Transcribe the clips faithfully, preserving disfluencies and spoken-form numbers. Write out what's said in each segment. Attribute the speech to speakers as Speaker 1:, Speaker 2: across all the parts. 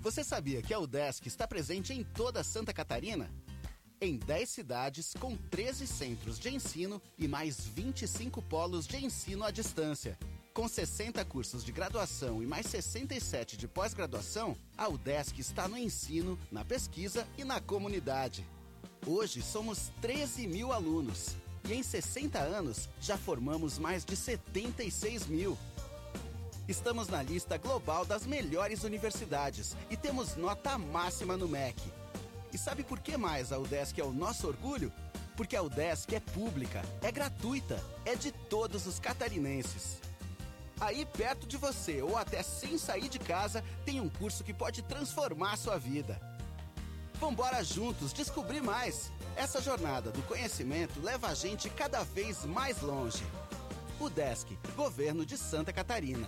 Speaker 1: Você sabia que a UDESC está presente em toda Santa Catarina? Em dez cidades, com treze centros de ensino e mais vinte e cinco polos de ensino à distância. Com sessenta cursos de graduação e mais sessenta e sete de pós-graduação, a UDESC está no ensino, na pesquisa e na comunidade. Hoje somos treze mil alunos e em sessenta anos já formamos mais de setenta e seis mil. Estamos na lista global das melhores universidades e temos nota máxima no M E C. E sabe por que mais a UDESC é o nosso orgulho? Porque a UDESC é pública, é gratuita, é de todos os catarinenses. Aí perto de você ou até sem sair de casa, tem um curso que pode transformar a sua vida. Vambora juntos descobrir mais. Essa jornada do conhecimento leva a gente cada vez mais longe. UDESC, Governo de Santa Catarina.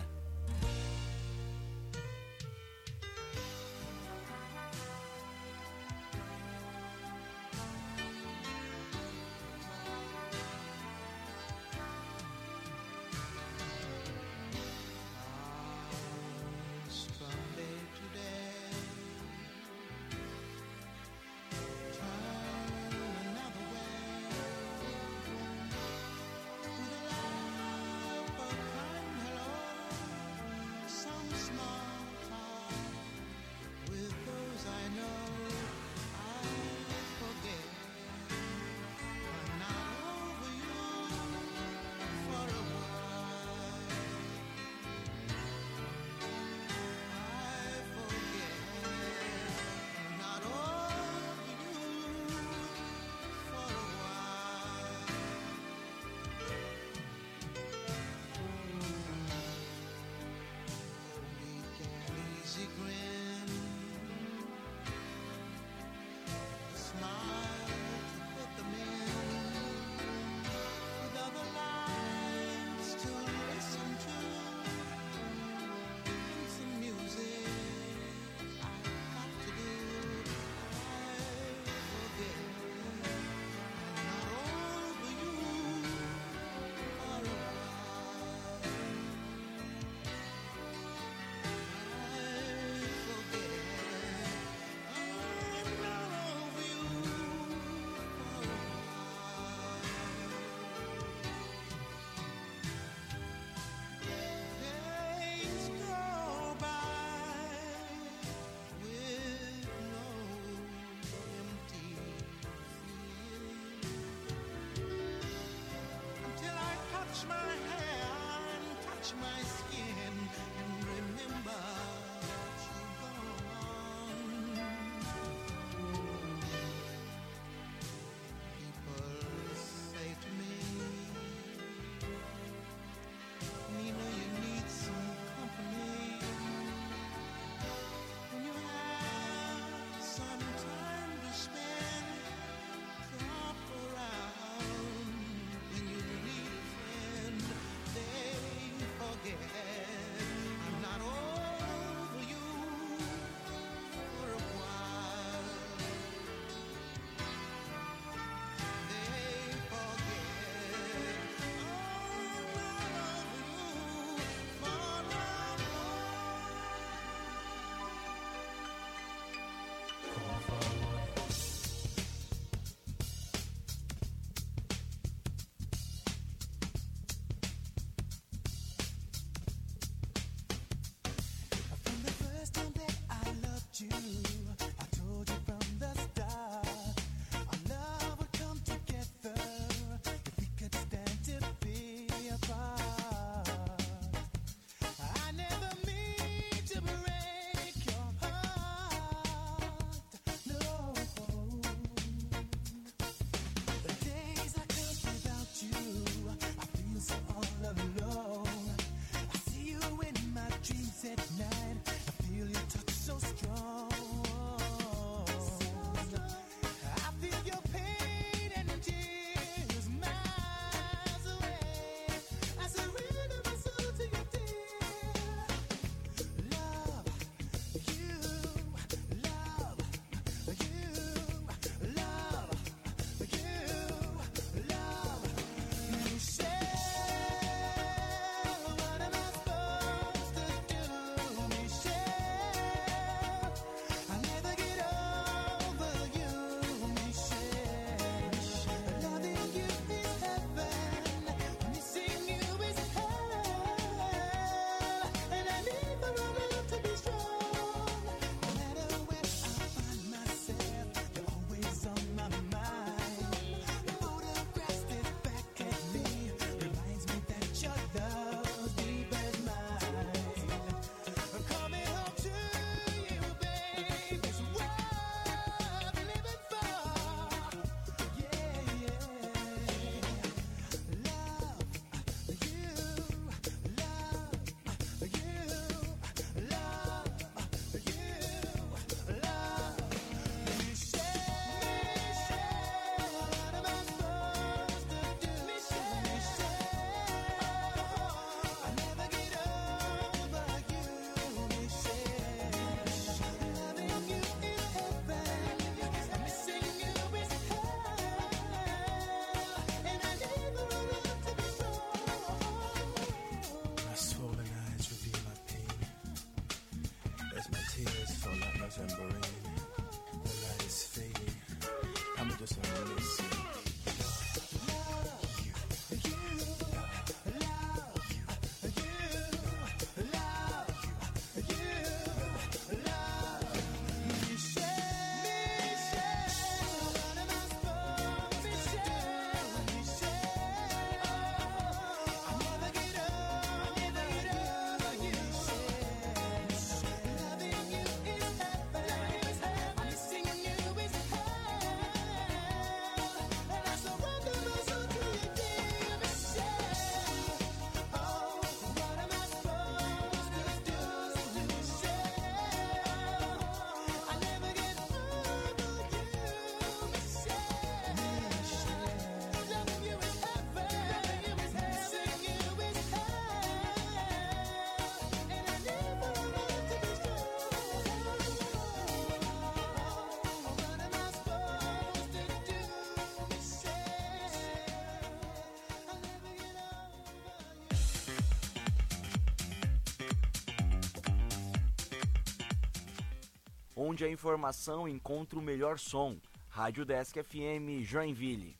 Speaker 2: onde a informação encontra o melhor som. Rádio Desk F M Joinville.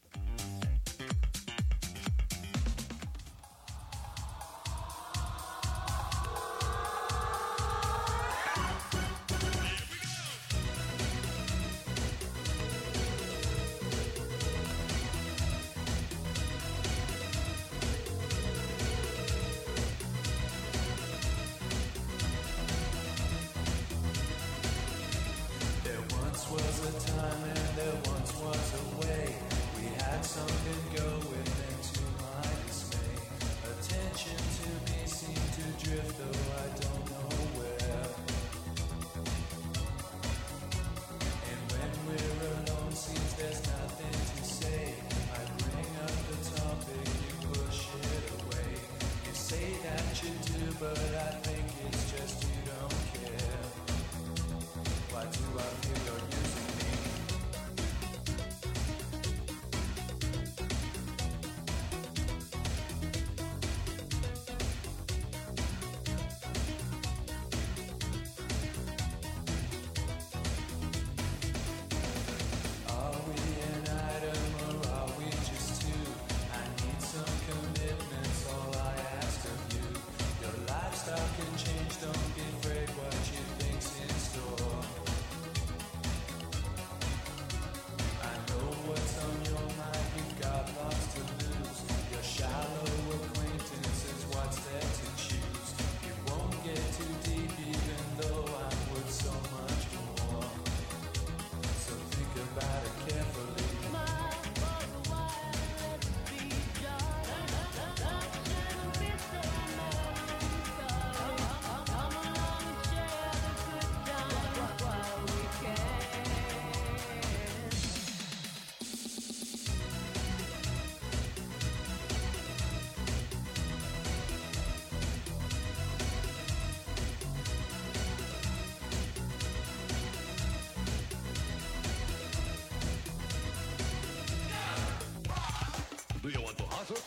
Speaker 3: Do you want to hustle?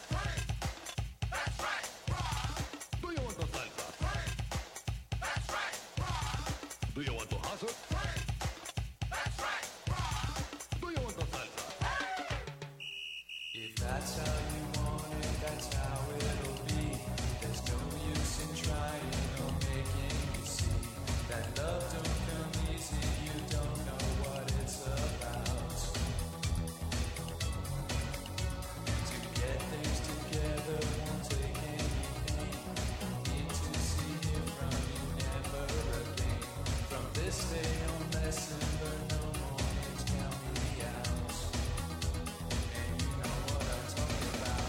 Speaker 3: That's right. Do you want to salsa? That's right. Do you want to hustle? That's right. Do you want to salsa?
Speaker 4: If that's how you want it, that's how it'll be. There's no use in trying or making you see that love don't come easy. You don't know what it's about. Together won't take anything. Need to see it from you never again. From this day on, lesson learn no more. Count me out. And you know what I'm talking about.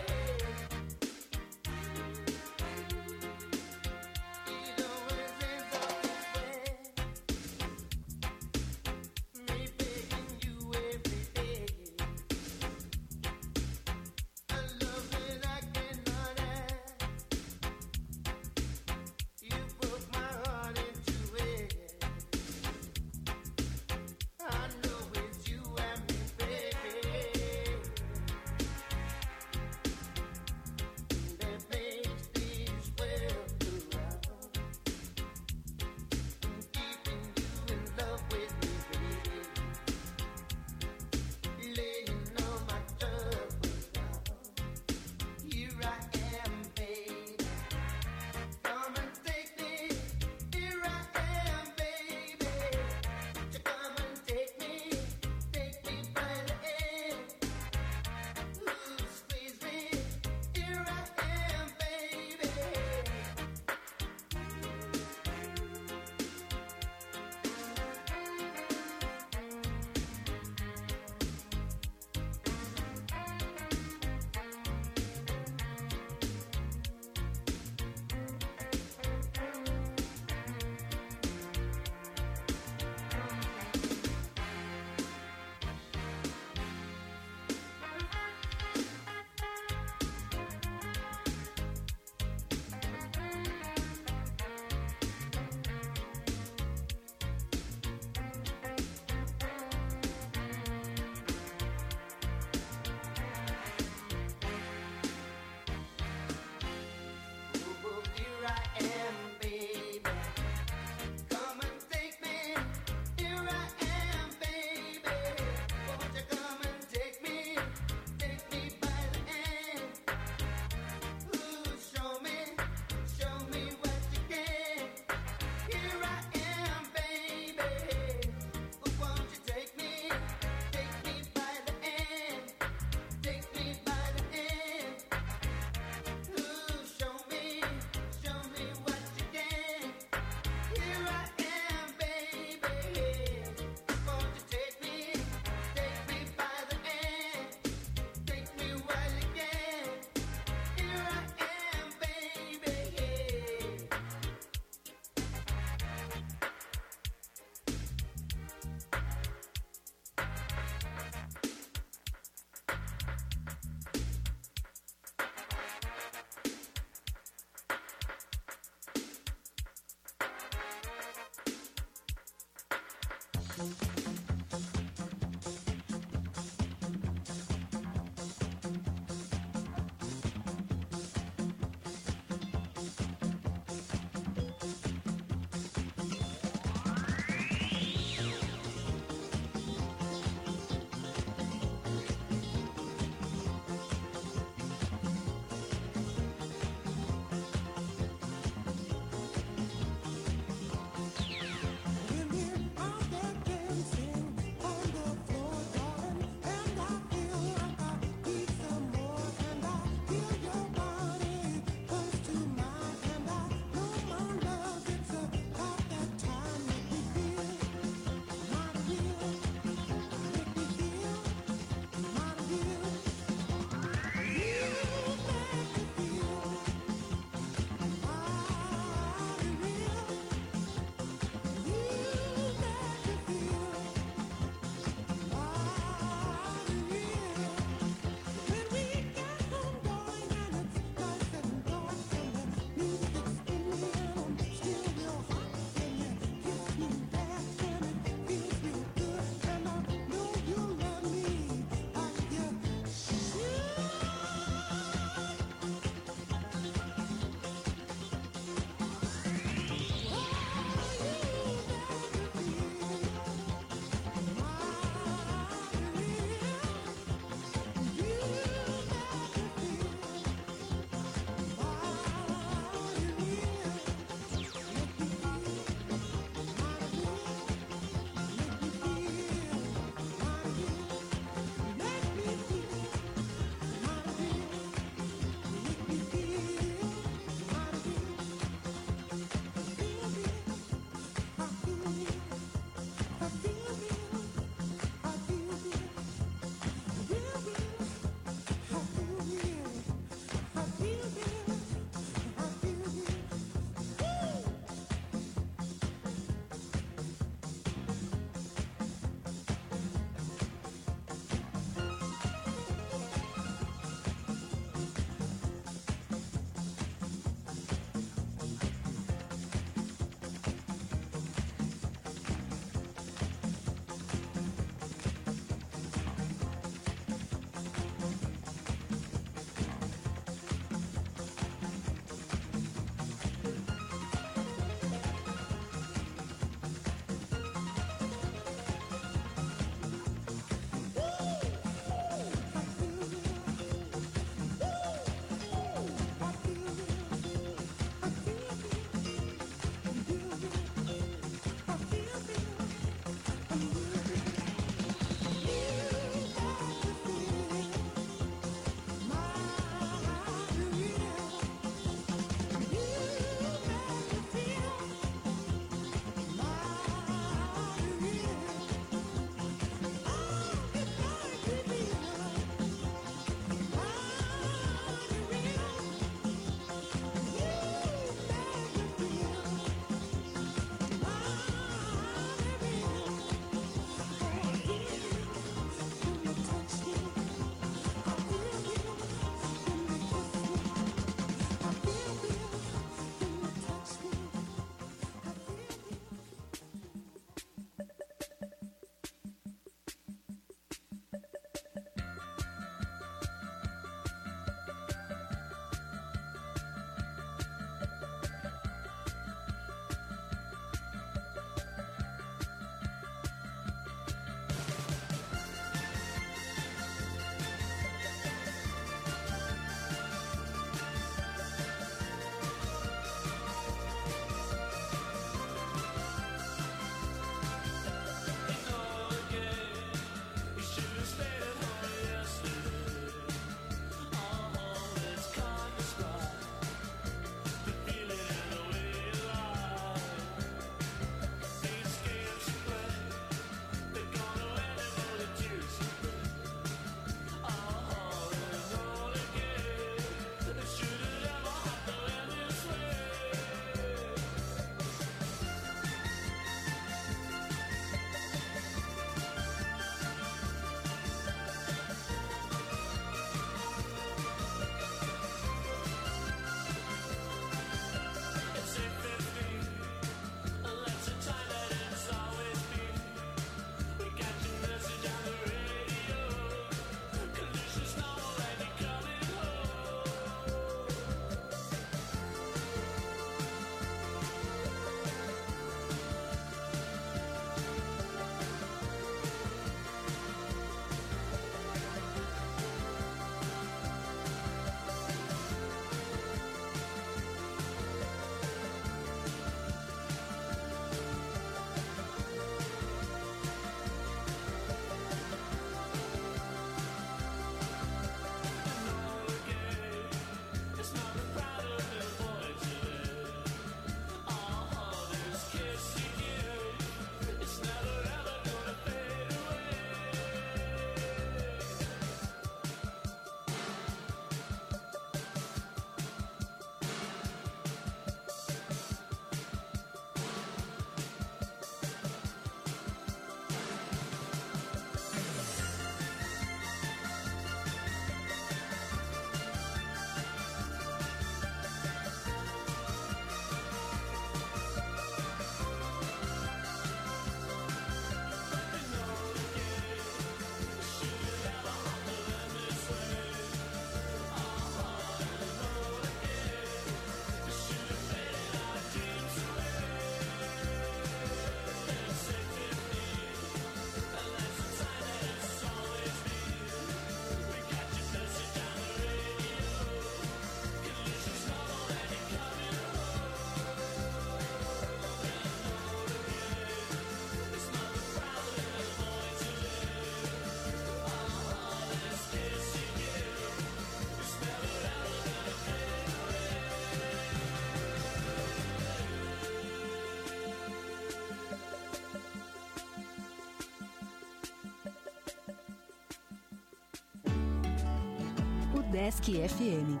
Speaker 5: Desk F M.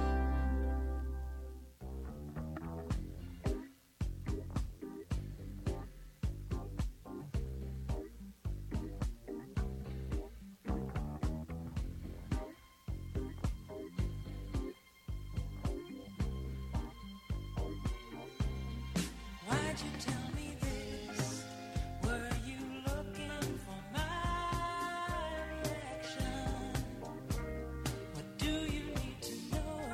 Speaker 6: Why'd you tell me this? Were you looking for my reaction? What do you need to know?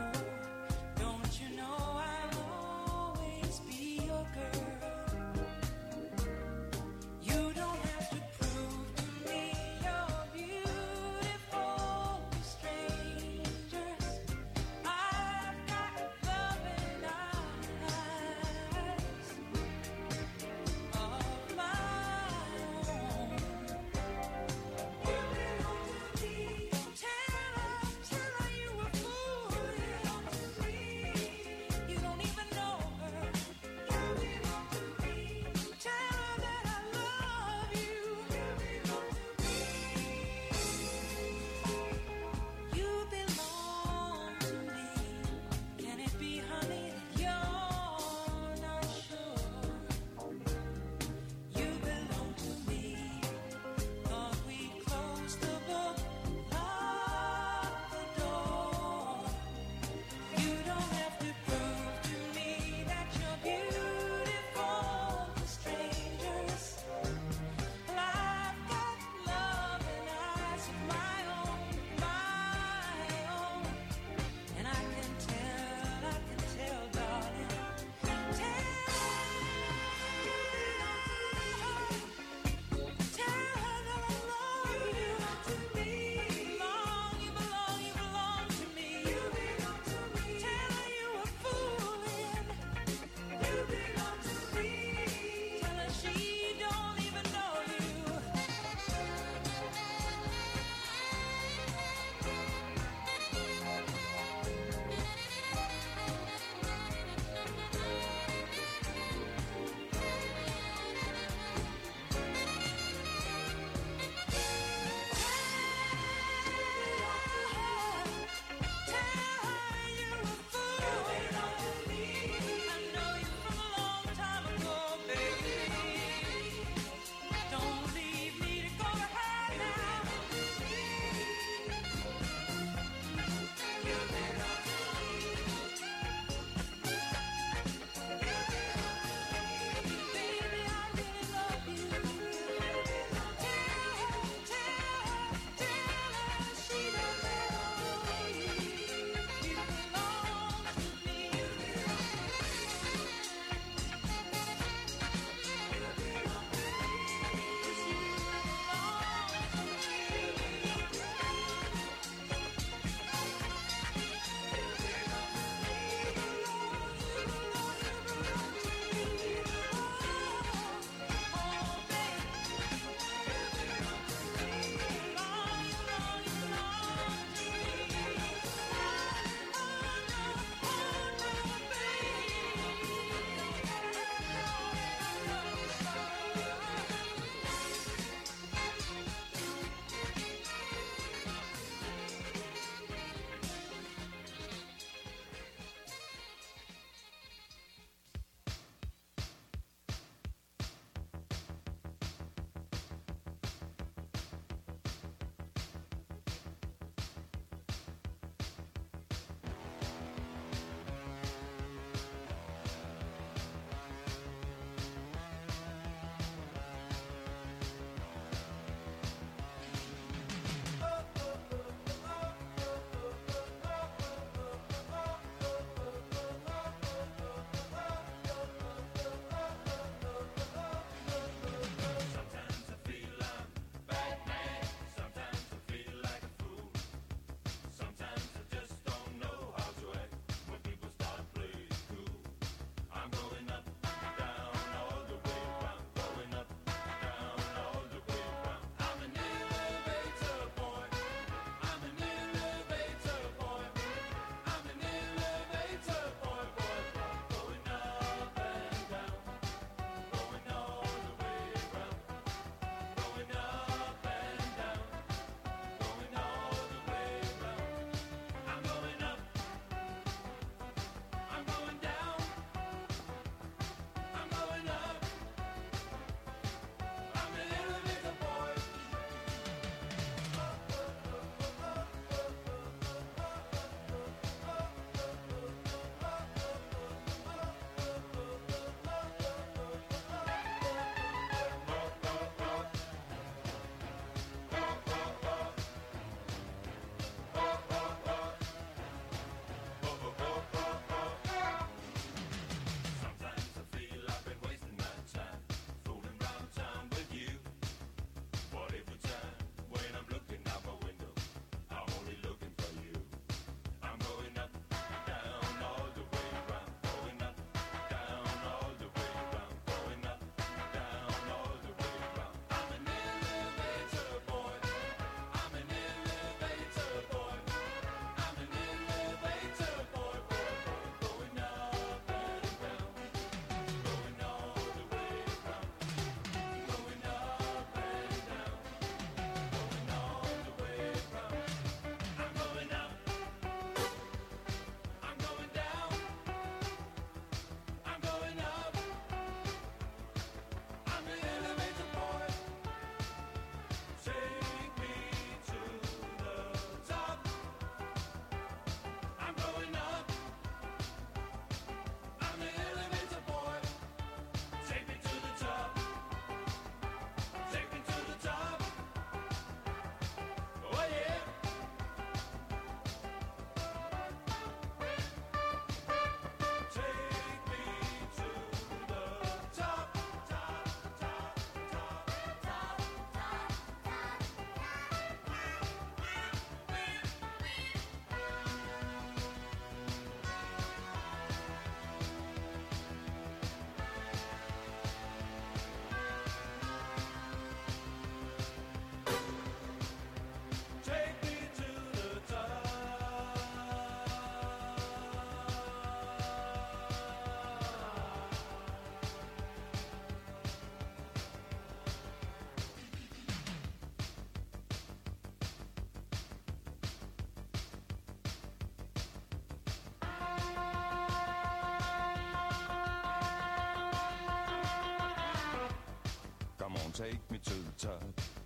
Speaker 5: take me to the top.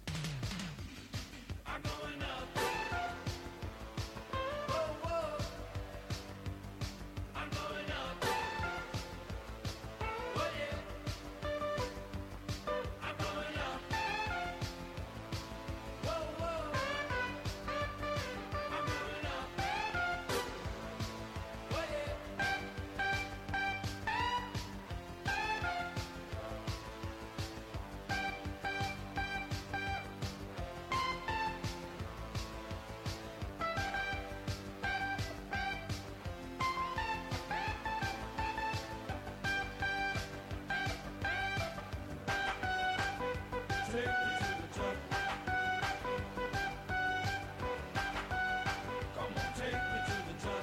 Speaker 6: I'm going up. Whoa, whoa. I'm going up. Oh yeah. I'm going up. Whoa, whoa. I'm going up. Oh yeah. Take me to the top. Come on, take me to the top.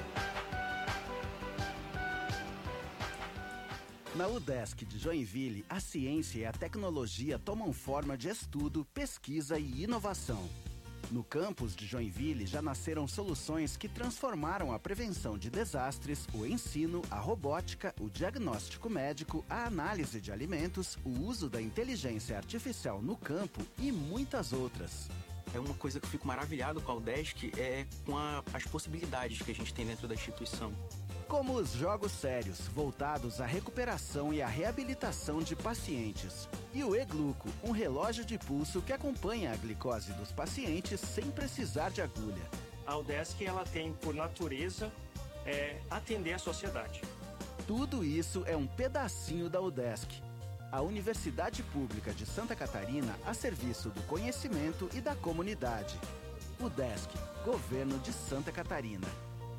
Speaker 1: Na UDESC de Joinville, a ciência e a tecnologia tomam forma de estudo, pesquisa e inovação. No campus de Joinville já nasceram soluções que transformaram a prevenção de desastres, o ensino, a robótica, o diagnóstico médico, a análise de alimentos, o uso da inteligência artificial no campo e muitas outras.
Speaker 7: É uma coisa que eu fico maravilhado com a UDESC, é com a- as possibilidades que a gente tem dentro da instituição.
Speaker 1: Como os jogos sérios, voltados à recuperação e à reabilitação de pacientes. E o E-Gluco, um relógio de pulso que acompanha a glicose dos pacientes sem precisar de agulha.
Speaker 8: A UDESC ela tem por natureza é, atender a sociedade.
Speaker 1: Tudo isso é um pedacinho da UDESC, a Universidade Pública de Santa Catarina a serviço do conhecimento e da comunidade. UDESC, Governo de Santa Catarina.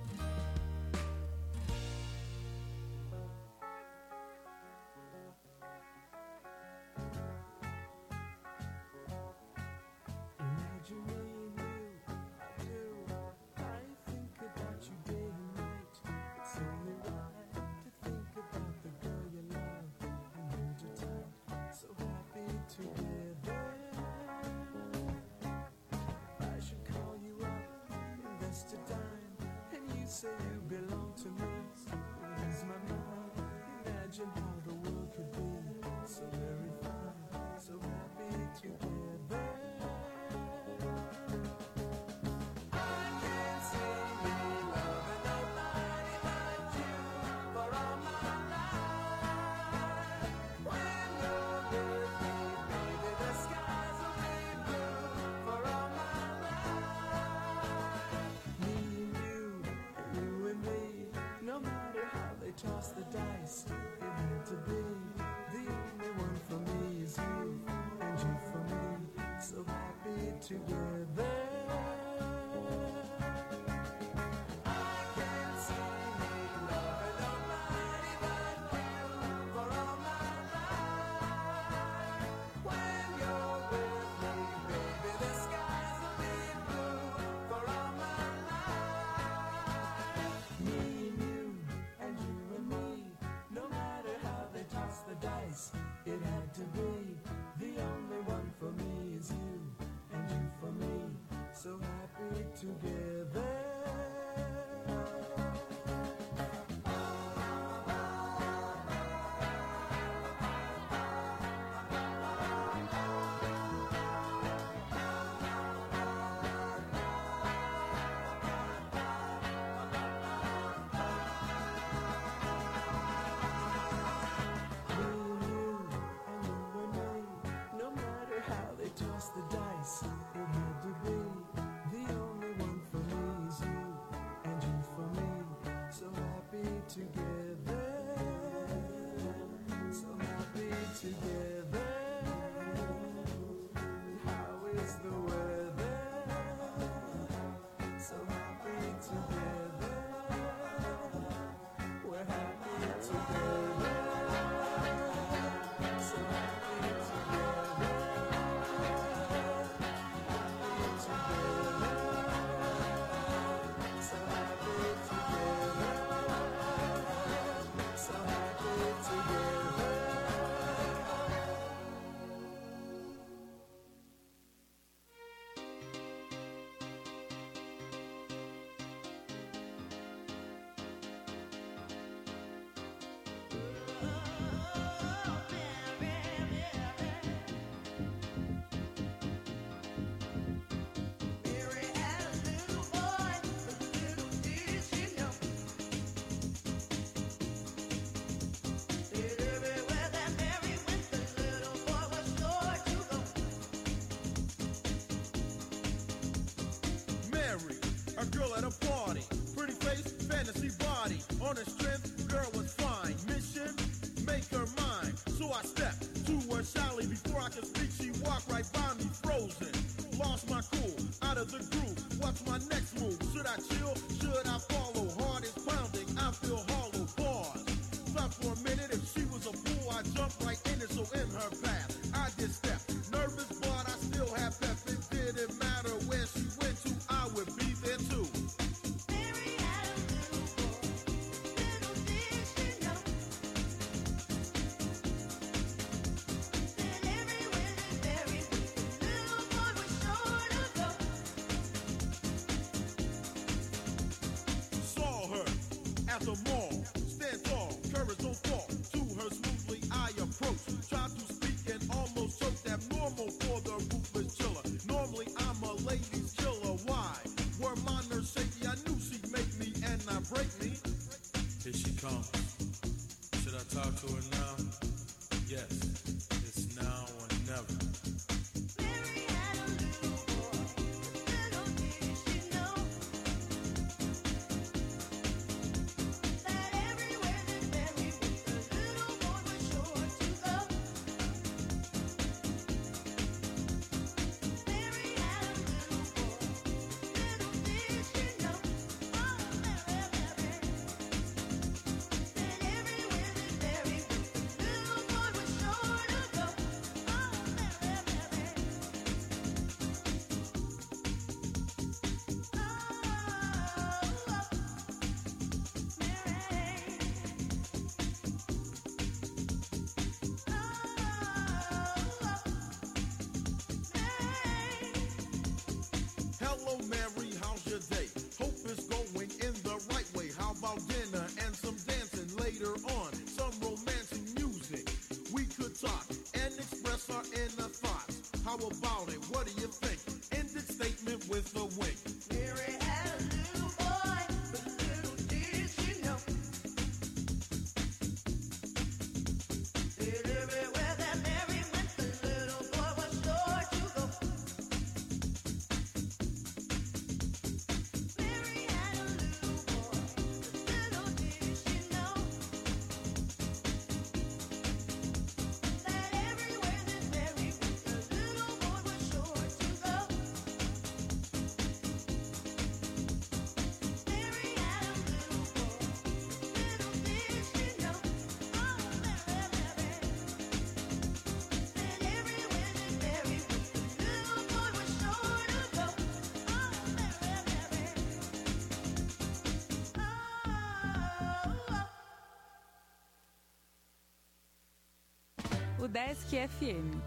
Speaker 6: Imagine me and you, I do. I think about you day and night. It's only right to think about the girl you love and hold you tight. So happy together. I should call you up, invest a dime, and you say you belong to me. Lose my mind. Imagine how the world could be so very fine, so happy together. Toss the dice, it had to be. The only one for me is you, and you for me, so happy together. I can't see me loving nobody but you for all my life. When you're with me, baby, the skies will be blue for all my life. Me and you, and you and me, no
Speaker 5: girl at a party. Pretty face, fantasy body. On her strength, girl was fine. Mission, make her mine. So I stepped to her shyly. Before I could speak, she walked right by me, frozen. Lost my cool, out of the groove. What's my next move? Should I chill? Should I follow? Heart is pounding, I feel hollow. Pause. Stop for a minute. If she was a fool, I jumped right in it. So in her path, I did step. Nervous, but I still have pep. It didn't matter where she went to, I would be there too. At the mall, stand tall, courage don't fall. To her smoothly I approach. Try to speak and almost choke. Abnormal for the ruthless chiller. Normally I'm a ladies killer. Why? Were my nerves shaky? I knew she'd make me and not break me.
Speaker 9: Here she comes. Should I talk to her now? Yes, it's now or never. Hello, Mary, how's your day? Hope it's going in the right way. How about dinner and some dancing later on? Some romantic music. We could talk and express our inner thoughts. How about it? What do you think? Ended statement with a wink. Mary had a little boy, but little did she know that everywhere that Mary went, the little boy was sure to go.
Speaker 10: O Desk F M.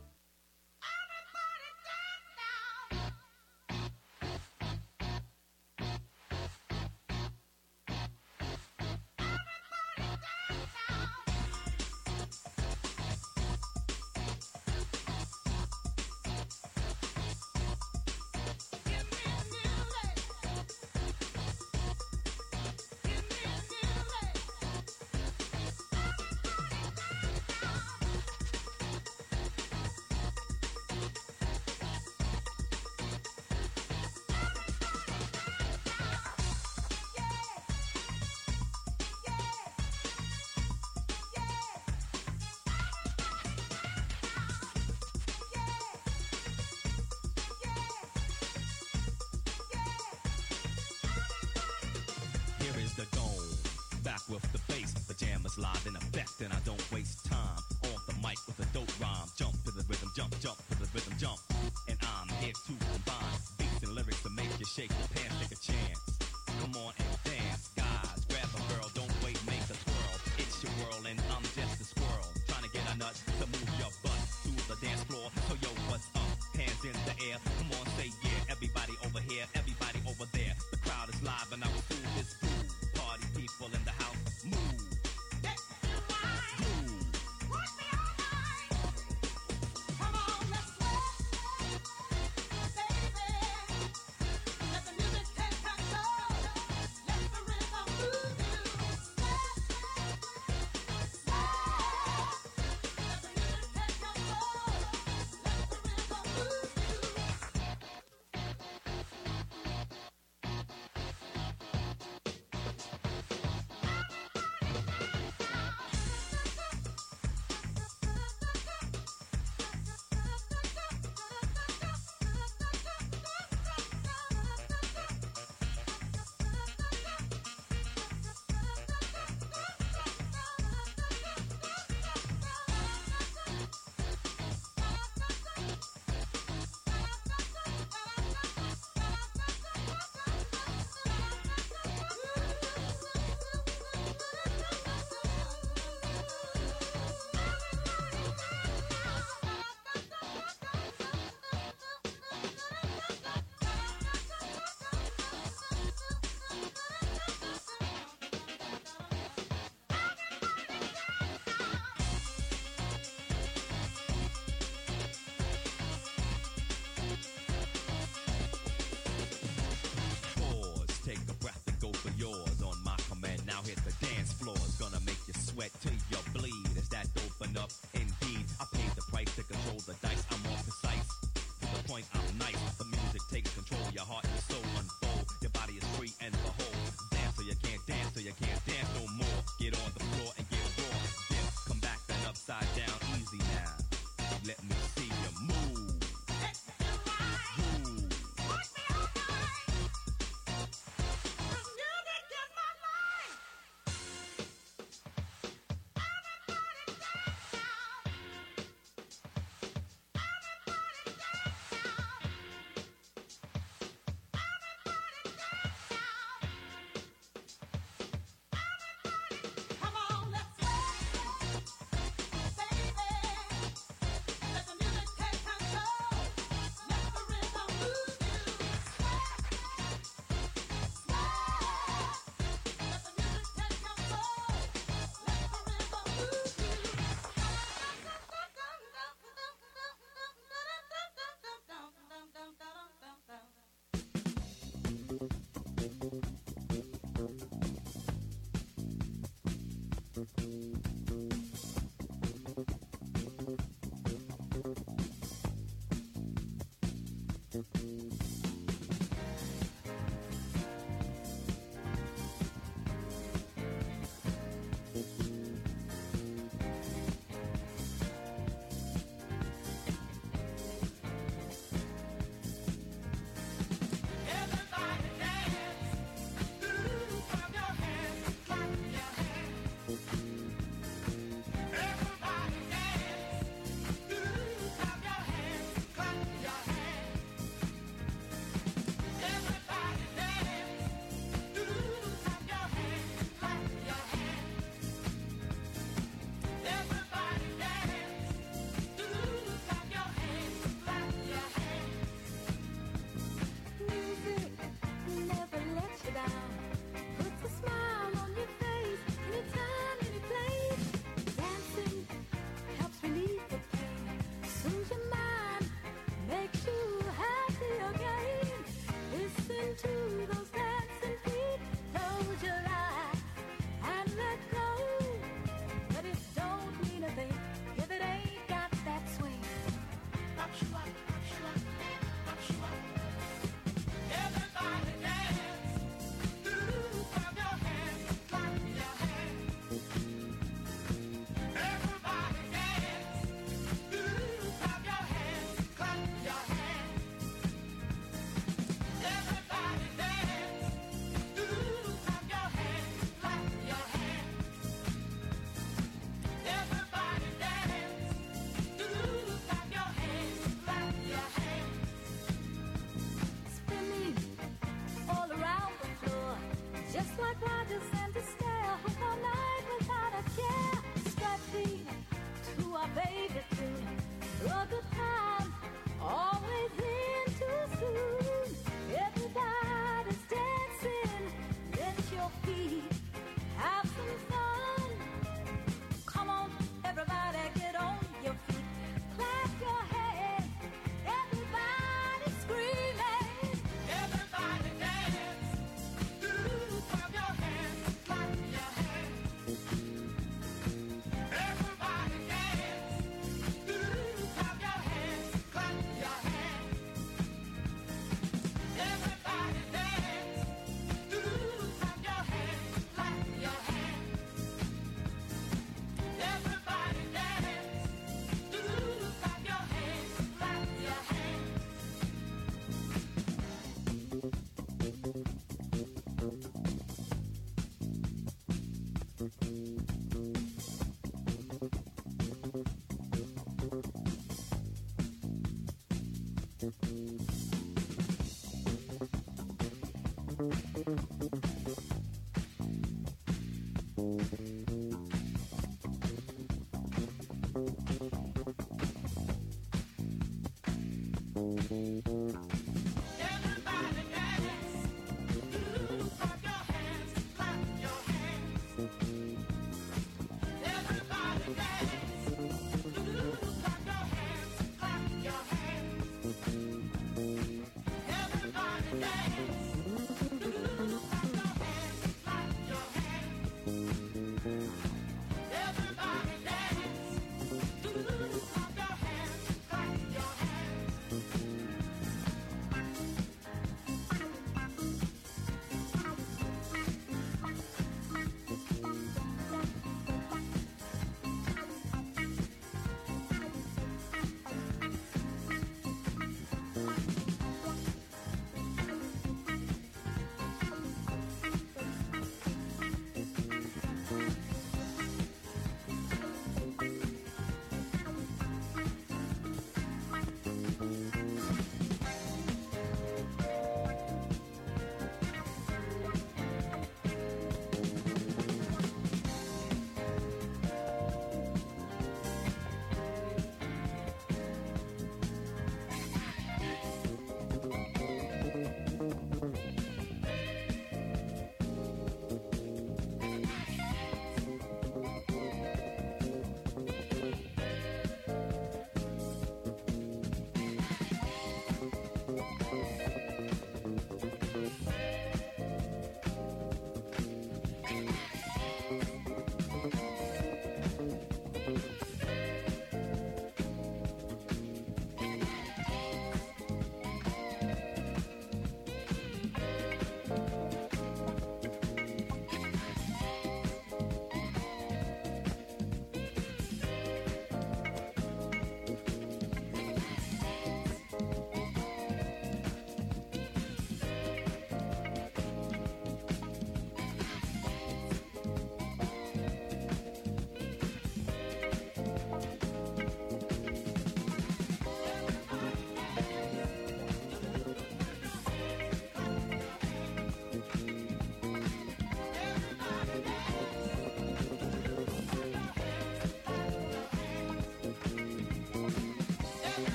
Speaker 11: The dome, back with the bass, the jam is live in effect, and I don't waste time on the mic with a dope rhyme. Jump to the rhythm, jump, jump to the rhythm, jump, and I'm here to combine beats and lyrics to make you shake your pants, take a chance. Come on and dance, guys, grab a girl, don't wait, make a twirl. It's your world and I'm just a squirrel, trying to get a nut to move your butt to the dance floor. So yo, what's up? Hands in the air, come on, say yeah. Everybody over here, everybody over there. The crowd is live and I will do this groove. Party people in the house, move. sweat till you bleed. As that open up, indeed, I paid the price to control the dice. I'm more precise. To the point, I'm nice. The music takes control. Your heart and soul unfold. Your body is free and behold. Dance so you can't dance, so you can't dance no more. Get on the floor and get raw. Then come back and upside down, easy now. Let me see you move.
Speaker 6: Yeah.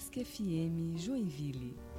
Speaker 10: Desk F M Joinville.